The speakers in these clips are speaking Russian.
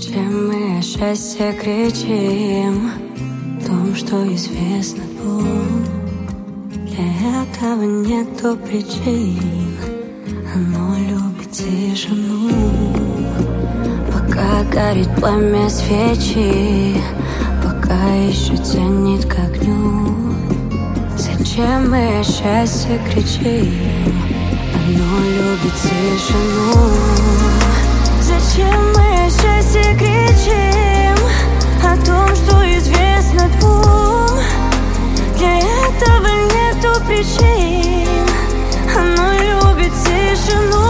Зачем мы о счастье кричим? В том, что известно двум. Для этого нету причин. Оно любит тишину. Пока горит пламя свечи, пока еще тянет к огню. Зачем мы о счастье кричим? Оно любит тишину. Зачем мы о счастье кричим? О том, что известно двум. Для этого нету причин. Оно любит тишину.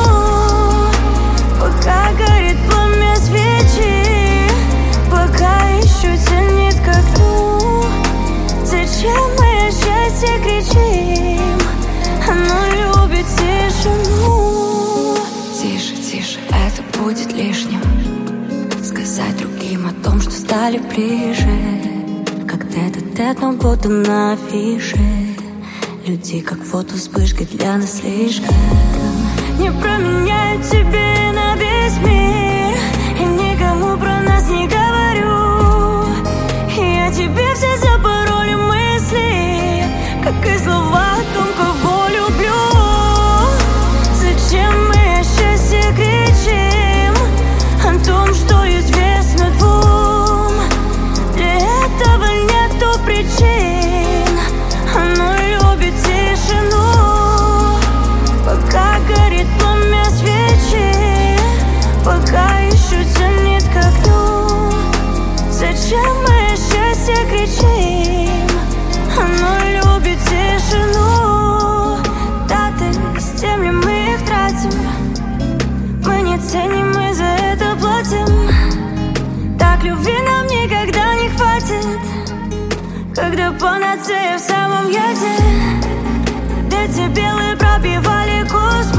Пока горит пламя свечи, пока еще тянет к окну. Зачем мы о счастье кричим? Оно любит тишину. Тише, тише, это будет лишним. Сказать другим о том, что стали ближе. Как тет-а-тет, но будто на афише. Люди, как фото вспышкой, для нас слишком. Не променяю тебе на весь мир. И никому про нас не говорю. И я тебе все запороли мысли, как и слова о том, кого люблю. Зачем мы о счастье кричим? О том, что известно двум. Для этого нету причин. Оно любит тишину. Пока горит пламя свечи, пока еще тянет к окну. Зачем мы о счастье кричим? Оно любит тишину. Даты, с тем ли мы их тратим? Мы не ценим, мы за это платим. Так любви нам никогда не хватит, когда панацея в самом яде. Дети белые пропивали космос.